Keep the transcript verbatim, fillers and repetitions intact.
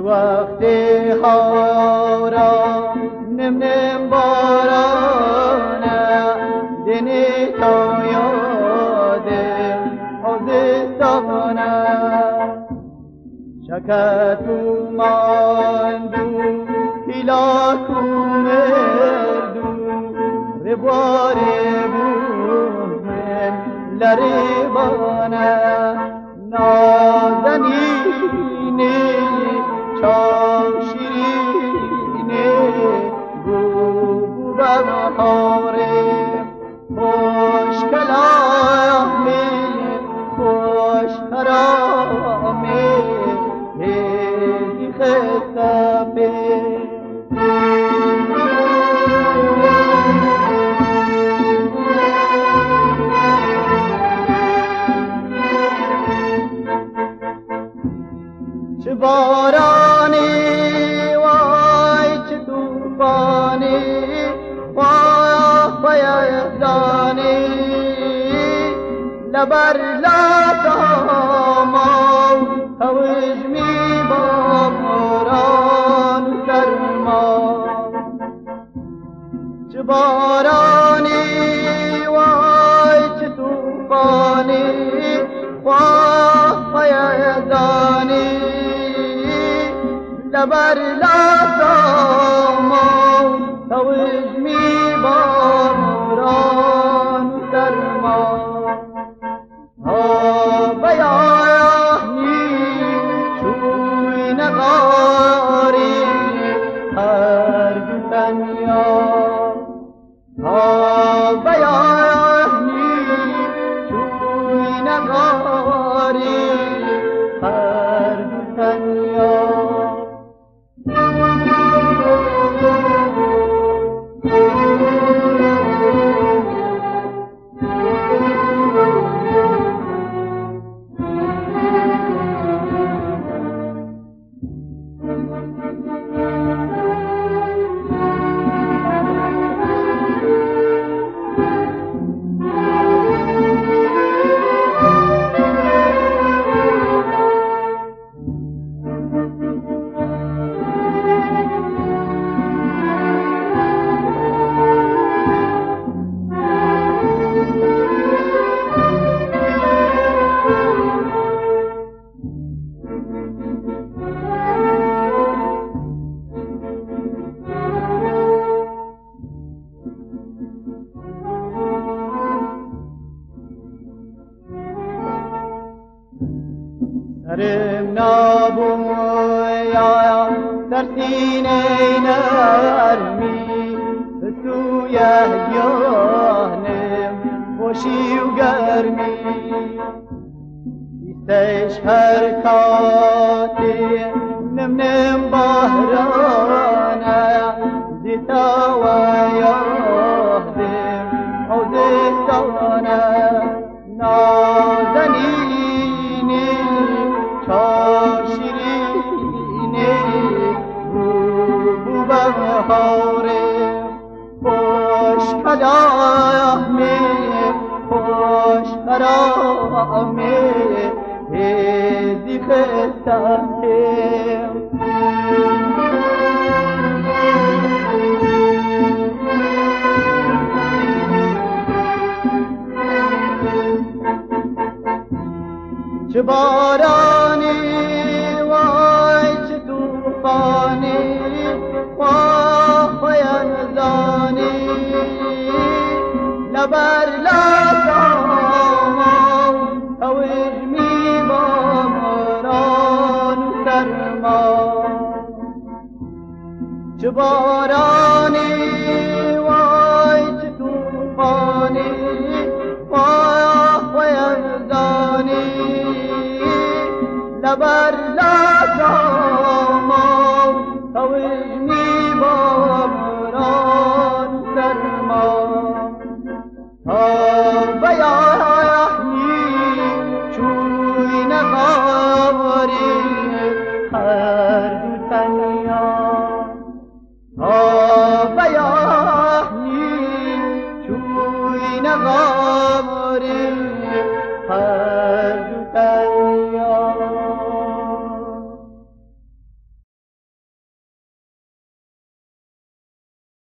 وقت خارا نم نم بارانه دنی تا یادم آزستانه شکتو ماندو کلا کمردو رباره بومن لربانه نازنینه چاشیرینه بو بو بهاره خوش کلامه خوش حرامه هیدی خستفه چه بارانی وای چه توفانی وای فیضانی لبر لاتاما هوج می باران سرما چه بارانی وای چه توفانی وای فیضانی لبر لاتاما هوج می باران سرما ها بیانی شوی نغاری هر دنیا ها بیانی شوی نغاری هر دنیا سرم نابویا در سینه نرمی به سوی جانم خوشی و گرمی ایستش حرکاتی نم نم بحرانه دیتا و یادم حوزستانه نازنینی چاشیرینه بو بو بهاره خوش کلامه خوش حرامه هیدی خستفه چه بارانی وای چه توفانی وای فیضانی لبر لاتاما هوج می باران سرما چه بارانی